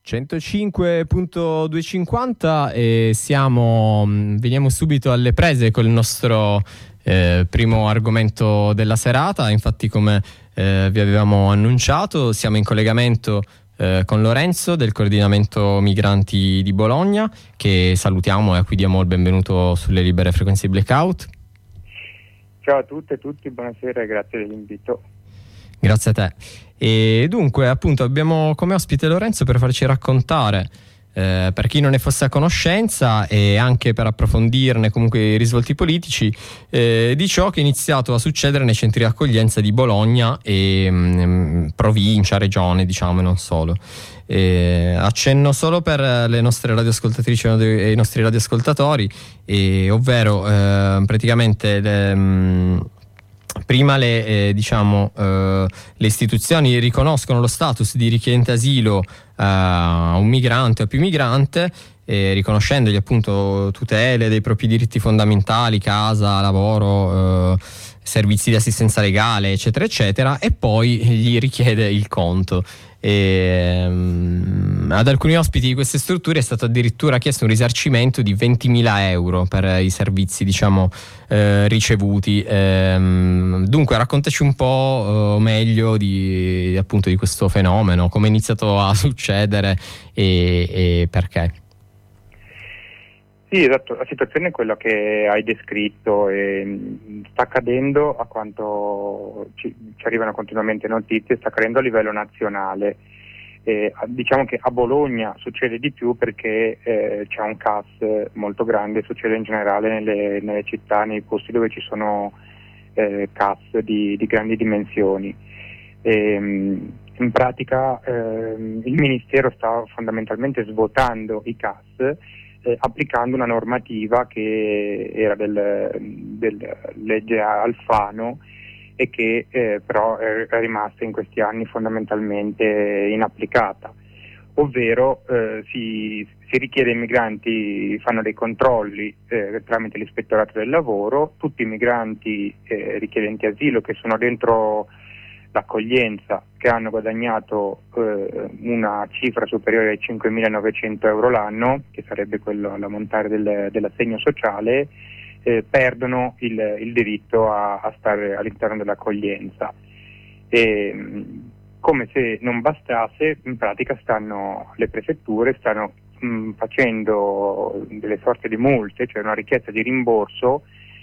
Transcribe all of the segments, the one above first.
105.250 e veniamo subito alle prese col nostro primo argomento della serata. Infatti, come vi avevamo annunciato, siamo in collegamento con Lorenzo del coordinamento migranti di Bologna, che salutiamo e a cui diamo il benvenuto sulle libere frequenze Blackout. Ciao a tutte e tutti, buonasera e grazie dell'invito. Grazie a te. E dunque, appunto, abbiamo come ospite Lorenzo per farci raccontare, per chi non ne fosse a conoscenza e anche per approfondirne comunque i risvolti politici, di ciò che è iniziato a succedere nei centri di accoglienza di Bologna e provincia, regione, diciamo, e non solo. Accenno solo per le nostre radioascoltatrici e i nostri radioascoltatori, ovvero praticamente prima le istituzioni riconoscono lo status di richiedente asilo a un migrante o più migrante, riconoscendogli appunto tutele dei propri diritti fondamentali, casa, lavoro, servizi di assistenza legale, eccetera eccetera, e poi gli richiede il conto. Ad alcuni ospiti di queste strutture è stato addirittura chiesto un risarcimento di 20.000 euro per i servizi, diciamo, ricevuti. Dunque, raccontaci un po' meglio di questo fenomeno, come è iniziato a succedere e perché. Sì, esatto, la situazione è quella che hai descritto e sta accadendo, a quanto ci arrivano continuamente notizie, sta accadendo a livello nazionale. Diciamo che a Bologna succede di più perché c'è un CAS molto grande, succede in generale nelle città, nei posti dove ci sono CAS di grandi dimensioni. In pratica il Ministero sta fondamentalmente svuotando i CAS, applicando una normativa che era del legge Alfano e che però è rimasta in questi anni fondamentalmente inapplicata, ovvero si richiede ai migranti, fanno dei controlli tramite l'ispettorato del lavoro, tutti i migranti richiedenti asilo che sono dentro l'accoglienza, che hanno guadagnato una cifra superiore ai 5.900 euro l'anno, che sarebbe quello l'ammontare dell'assegno sociale, perdono il diritto a stare all'interno dell'accoglienza. Come se non bastasse, in pratica le prefetture stanno facendo delle sorte di multe, cioè una richiesta di rimborso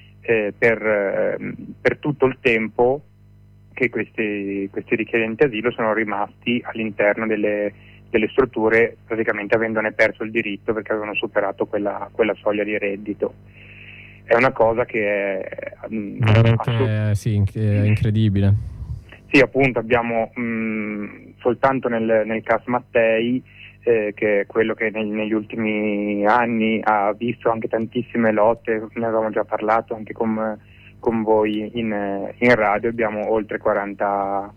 per tutto il tempo che questi richiedenti asilo sono rimasti all'interno delle strutture, praticamente avendone perso il diritto perché avevano superato quella soglia di reddito. È una cosa che è veramente incredibile. Sì, appunto, abbiamo soltanto nel CAS Mattei, che è quello che negli ultimi anni ha visto anche tantissime lotte, ne avevamo già parlato anche con voi in radio, abbiamo oltre 40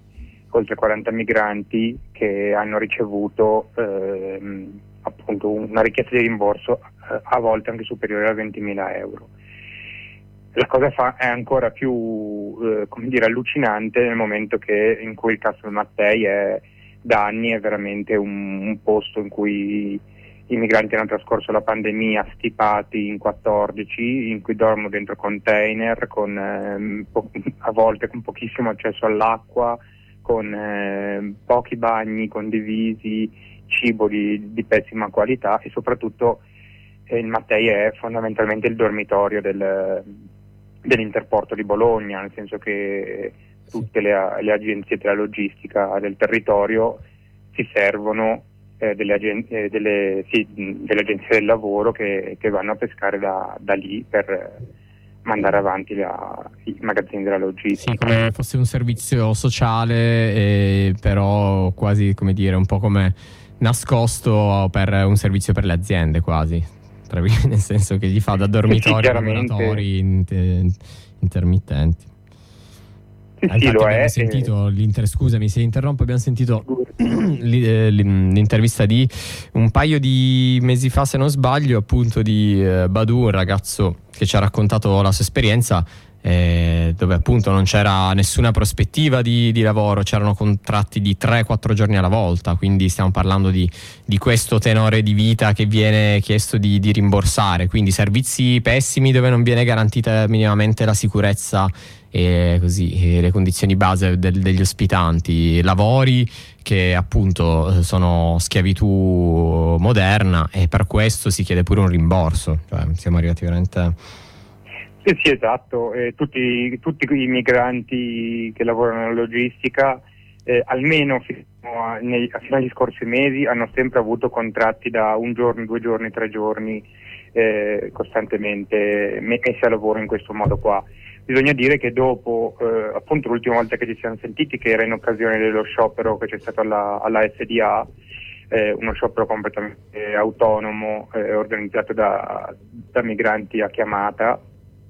migranti che hanno ricevuto appunto una richiesta di rimborso a volte anche superiore a 20.000 euro. La cosa è ancora più allucinante nel momento in cui il CAS Mattei da anni è veramente un posto in cui i migranti hanno trascorso la pandemia stipati in 14, in cui dormono dentro container, a volte con pochissimo accesso all'acqua, con pochi bagni condivisi, cibo di pessima qualità, e soprattutto il Mattei è fondamentalmente il dormitorio dell'Interporto di Bologna, nel senso che tutte le agenzie della logistica del territorio si servono delle agenzie del lavoro che vanno a pescare da lì per mandare avanti i magazzini della logistica. Sì, come fosse un servizio sociale, però quasi, come dire, un po' come nascosto per un servizio per le aziende, quasi, nel senso che gli fa da dormitorio ai lavoratori intermittenti. Sì, lo abbiamo è. Sentito scusami se interrompo, abbiamo sentito l'intervista di un paio di mesi fa, se non sbaglio, appunto, di Badu, un ragazzo che ci ha raccontato la sua esperienza, dove appunto non c'era nessuna prospettiva di lavoro, c'erano contratti di 3-4 giorni alla volta, quindi stiamo parlando di questo tenore di vita che viene chiesto di rimborsare, quindi servizi pessimi dove non viene garantita minimamente la sicurezza e così, e le condizioni base degli ospitanti, lavori che appunto sono schiavitù moderna, e per questo si chiede pure un rimborso, cioè siamo arrivati veramente... Sì, esatto. Tutti i migranti che lavorano nella logistica, almeno fino agli scorsi mesi, hanno sempre avuto contratti da 1 giorno, 2 giorni, 3 giorni, costantemente messi a lavoro in questo modo qua. Bisogna dire che dopo, appunto l'ultima volta che ci siamo sentiti, che era in occasione dello sciopero che c'è stato alla SDA, uno sciopero completamente autonomo, organizzato da migranti a chiamata,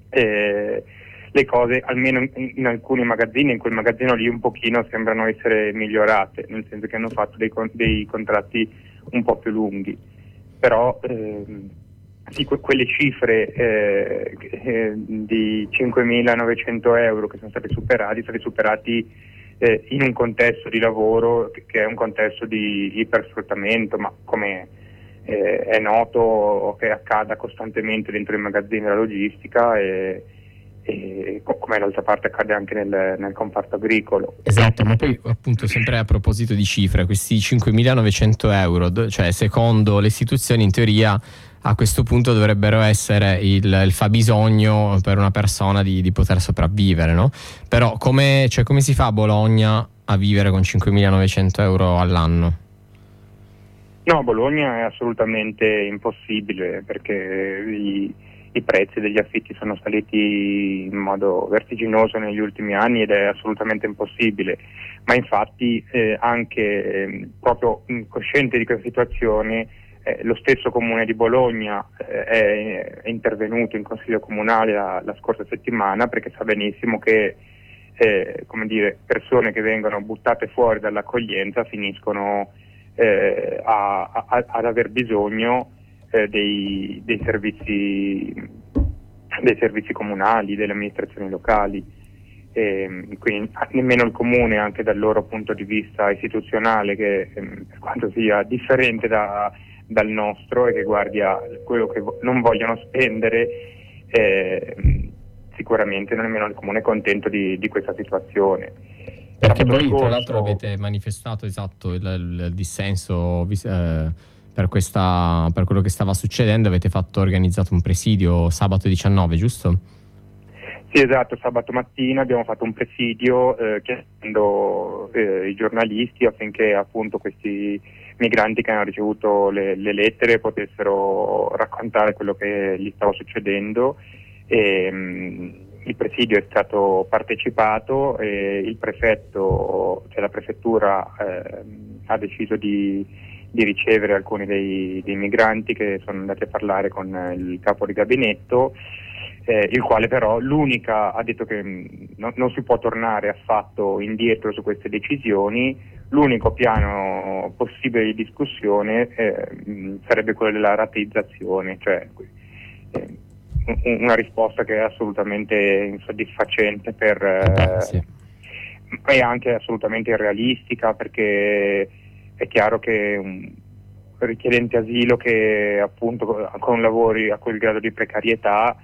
le cose, almeno in alcuni magazzini, in quel magazzino lì un pochino sembrano essere migliorate, nel senso che hanno fatto dei contratti un po' più lunghi, però sì, quelle cifre di 5.900 euro che sono stati superati in un contesto di lavoro che è un contesto di ipersfruttamento, ma come è noto che accada costantemente dentro i magazzini della logistica, e come d'altra parte accade anche nel comparto agricolo. Esatto, ma poi appunto sempre a proposito di cifre, questi 5.900 euro, cioè secondo le istituzioni in teoria a questo punto dovrebbero essere il fabbisogno per una persona di poter sopravvivere, no? Però come si fa a Bologna a vivere con 5.900 euro all'anno? No, Bologna è assolutamente impossibile, perché i prezzi degli affitti sono saliti in modo vertiginoso negli ultimi anni ed è assolutamente impossibile, ma infatti anche proprio cosciente di questa situazione, lo stesso Comune di Bologna è intervenuto in Consiglio Comunale la scorsa settimana, perché sa benissimo che persone che vengono buttate fuori dall'accoglienza finiscono ad aver bisogno dei servizi comunali, delle amministrazioni locali, quindi nemmeno il comune, anche dal loro punto di vista istituzionale, che per quanto sia differente dal nostro e che guardia quello che non vogliono spendere, sicuramente nemmeno il comune è contento di questa situazione. Perché voi tra l'altro avete manifestato il dissenso per quello che stava succedendo, avete organizzato un presidio sabato 19, giusto? Sì, esatto, sabato mattina abbiamo fatto un presidio chiedendo i giornalisti affinché appunto questi migranti che hanno ricevuto le lettere potessero raccontare quello che gli stava succedendo. Il presidio è stato partecipato e il prefetto, cioè la prefettura, ha deciso di ricevere alcuni dei migranti che sono andati a parlare con il capo di gabinetto, il quale però ha detto che non si può tornare affatto indietro su queste decisioni. L'unico piano possibile di discussione sarebbe quello della rateizzazione, cioè una risposta che è assolutamente insoddisfacente sì. E anche assolutamente irrealistica, perché è chiaro che un richiedente asilo che appunto con lavori a quel grado di precarietà,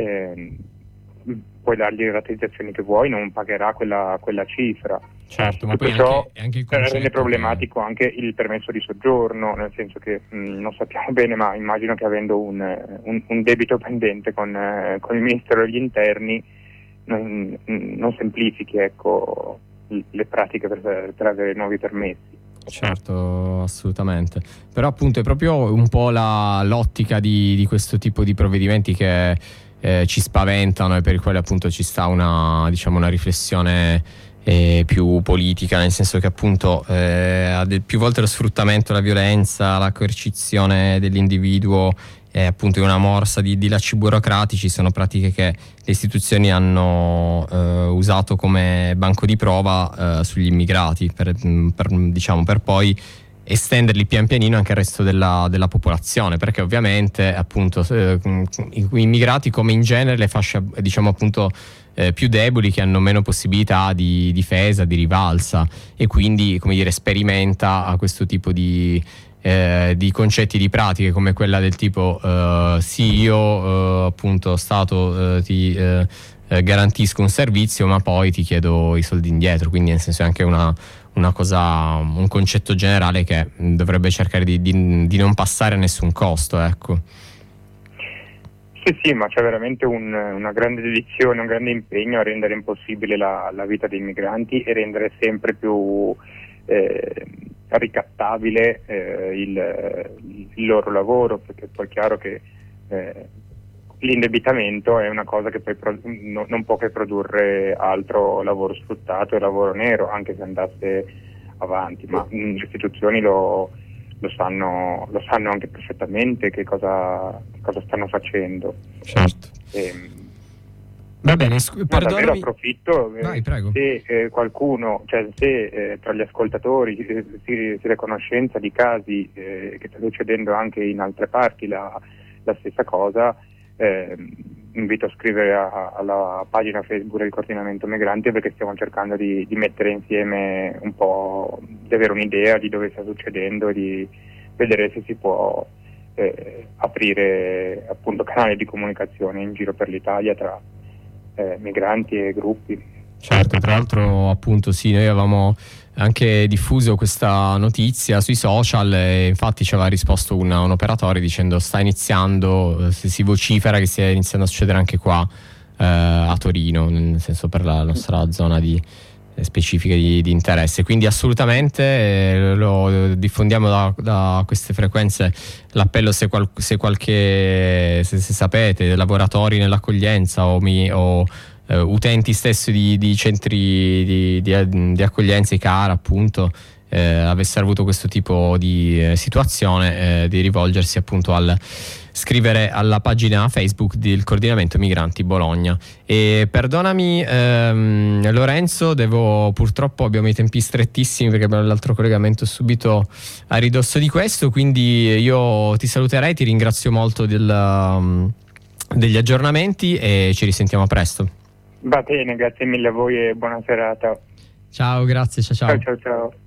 puoi dargli le rateizzazioni che vuoi, non pagherà quella cifra. Certo, ma tutto poi ciò anche il concetto rende problematico anche il permesso di soggiorno, nel senso che non sappiamo bene, ma immagino che avendo un debito pendente con il Ministero degli Interni non semplifichi, ecco, le pratiche per avere nuovi permessi. Certo, assolutamente. Però appunto è proprio un po' l'ottica di questo tipo di provvedimenti che ci spaventano, e per i quali appunto ci sta una riflessione più politica, nel senso che appunto più volte lo sfruttamento, la violenza, la coercizione dell'individuo, appunto in una morsa di lacci burocratici, sono pratiche che le istituzioni hanno usato come banco di prova sugli immigrati per poi estenderli pian pianino anche al resto della popolazione, perché ovviamente appunto i immigrati, come in genere le fasce diciamo appunto più deboli, che hanno meno possibilità di difesa, di rivalsa, e quindi, come dire, sperimenta a questo tipo di concetti, di pratiche, come quella del tipo sì, io appunto Stato ti garantisco un servizio, ma poi ti chiedo i soldi indietro. Quindi nel senso è anche una cosa, un concetto generale che dovrebbe cercare di non passare a nessun costo, ecco. Sì, ma c'è veramente una grande dedizione, un grande impegno a rendere impossibile la vita dei migranti e rendere sempre più ricattabile il loro lavoro, perché poi è chiaro che l'indebitamento è una cosa che poi non può che produrre altro lavoro sfruttato e lavoro nero, anche se andasse avanti, ma le istituzioni lo sanno anche perfettamente che cosa stanno facendo. Certo. Va bene, davvero approfitto. Vai, prego. Se qualcuno, cioè se tra gli ascoltatori si è a conoscenza di casi che sta succedendo anche in altre parti la stessa cosa, invito a scrivere alla pagina Facebook del Coordinamento Migranti, perché stiamo cercando di mettere insieme un po', di avere un'idea di dove sta succedendo e di vedere se si può aprire appunto canali di comunicazione in giro per l'Italia tra migranti e gruppi. Certo, tra l'altro appunto sì, noi avevamo anche diffuso questa notizia sui social e infatti ci aveva risposto un operatore dicendo sta iniziando, si vocifera che stia iniziando a succedere anche qua a Torino, nel senso per la nostra zona di specifiche di interesse. Quindi assolutamente lo diffondiamo da queste frequenze l'appello, se sapete laboratori nell'accoglienza o utenti stessi di centri di accoglienza, i CAR appunto, avessero avuto questo tipo di situazione, di rivolgersi appunto scrivere alla pagina Facebook del Coordinamento Migranti Bologna. E perdonami Lorenzo, purtroppo abbiamo i tempi strettissimi perché abbiamo l'altro collegamento subito a ridosso di questo, quindi io ti saluterei, ti ringrazio molto degli aggiornamenti e ci risentiamo presto. Va bene, grazie mille a voi e buona serata. Ciao, grazie, ciao. Ciao.